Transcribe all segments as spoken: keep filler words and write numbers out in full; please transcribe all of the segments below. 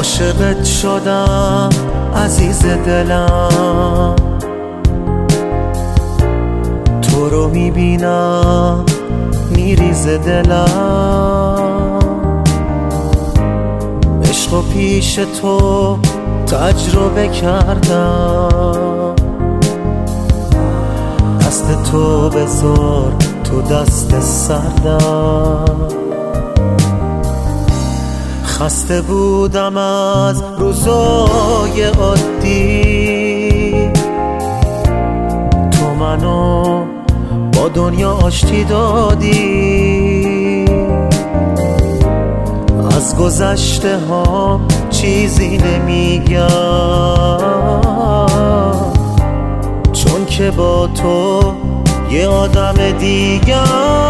عاشقت شدم عزیز دلم، تو رو میبینم میریز دلم. عشق و پیش تو تجربه کردم، دست تو بذار تو دست سردم. خسته بودم از روزای عادی، تو منو با دنیا آشتی دادی. از گذشته ها چیزی نمیگم، چون که با تو یه آدم دیگم.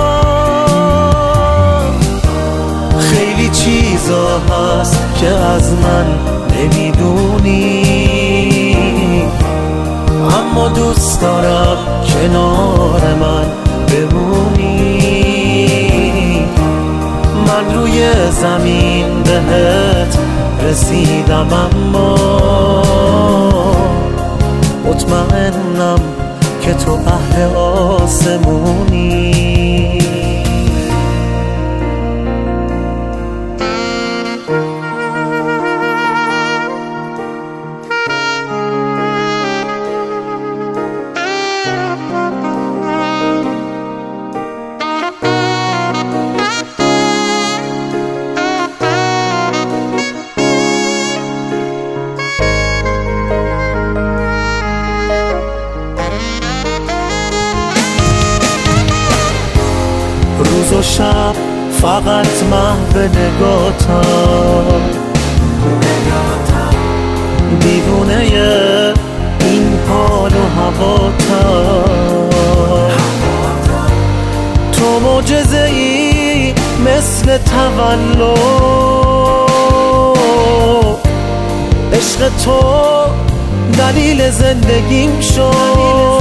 خیلی چیزا هست که از من نمیدونی، اما دوست دارم کنار من بمونی. من روی زمین بهت رسیدم، اما مطمئنم که تو اهل آسمونی. روز و شب فقط محو نگاتم، دیوونه این حال و هواتم. تو معجزه ای مثل تولد، عشق تو دلیل زندگیم شد.